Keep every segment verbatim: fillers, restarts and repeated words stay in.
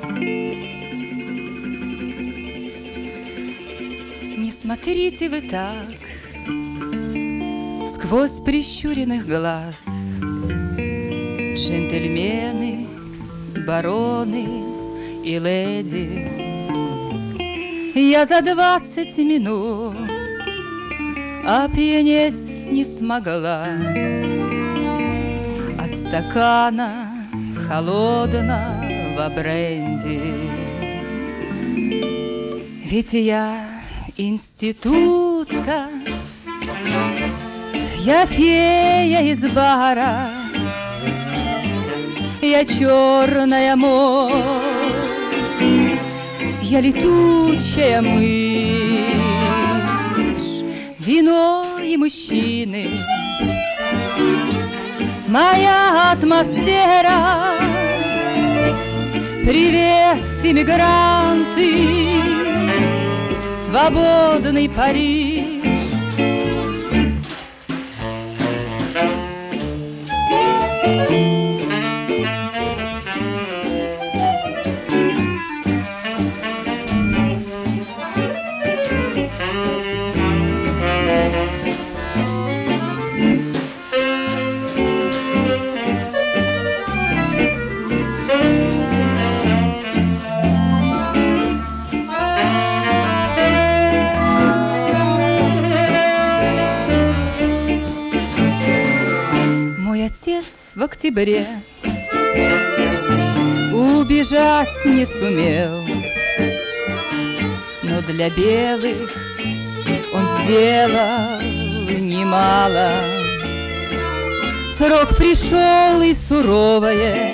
Не смотрите вы так сквозь прищуренных глаз, джентльмены, бароны и леди. Я за двадцать минут опьянеть не смогла от стакана холодного бренди. Ведь я институтка, я фея из бара, я черная мощь, я летучая мышь, вино и мужчины, моя атмосфера. Привет, иммигранты, свободный Париж. Отец в октябре убежать не сумел, но для белых он сделал немало. Срок пришел, и суровое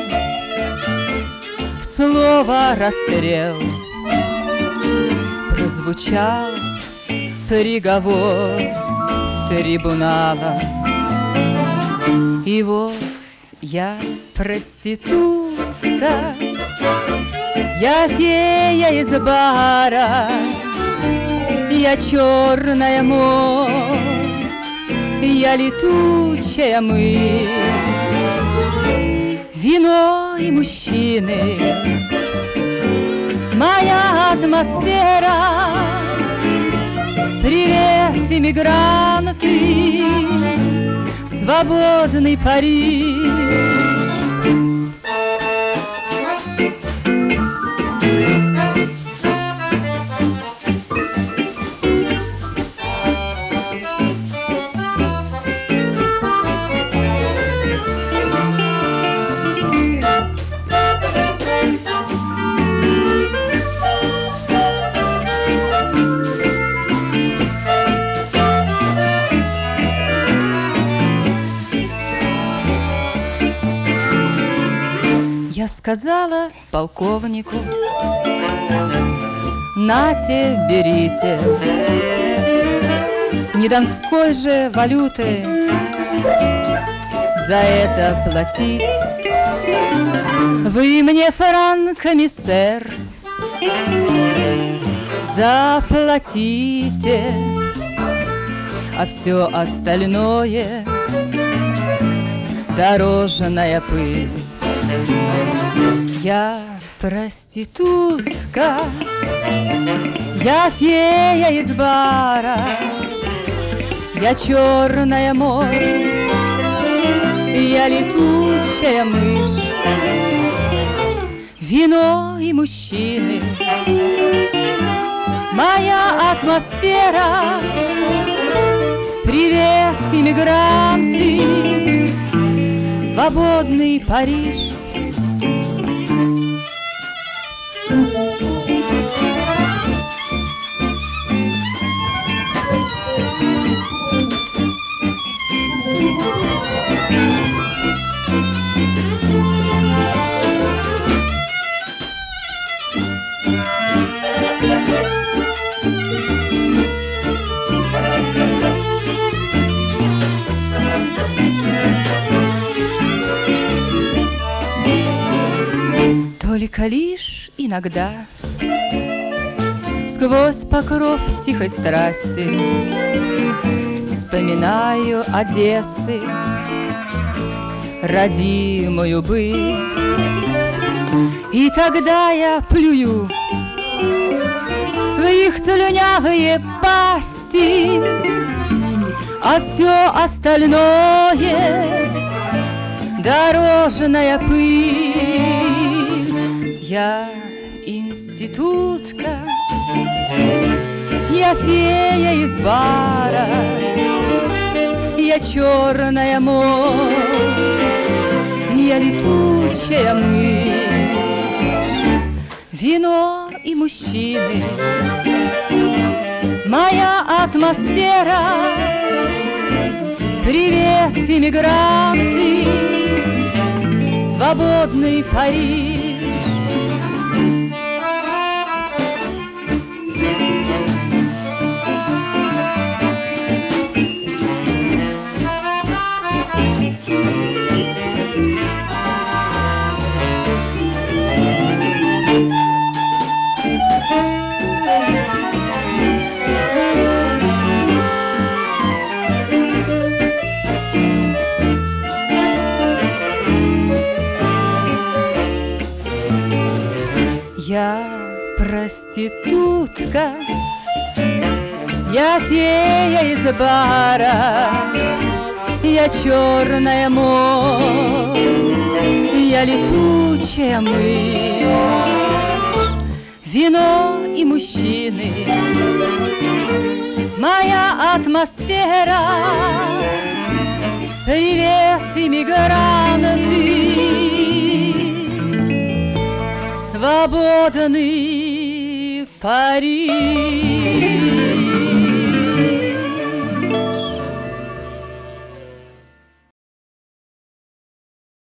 слово расстрел прозвучал приговор трибунала. И вот я проститутка, я фея из бара, я черная мощь, я летучая мышь, вино и мужчины, моя атмосфера. Привет, иммигранты, свободный Париж. Я сказала полковнику: нате, берите, не донской же валюты за это платить. Вы мне франками, сэр, заплатите, а все остальное дорожная пыль. Я проститутка, я фея из бара, я черная мощь, я летучая мышь, вино и мужчины, моя атмосфера. Привет, иммигранты, свободный Париж. Только лишь иногда сквозь покров тихой страсти вспоминаю Одессы, родимую быль. И тогда я плюю в их слюнявые пасти, а все остальное — дорожная пыль. Я институтка, я фея из бара, я черная моль, я летучая мышь. Вино и мужчины, моя атмосфера. Привет, иммигранты, свободный Париж. Я проститутка, я фея из бара, я черная моль, я летучая мышь. Вино и мужчины, моя атмосфера. Привет, иммигранты, свободный Париж.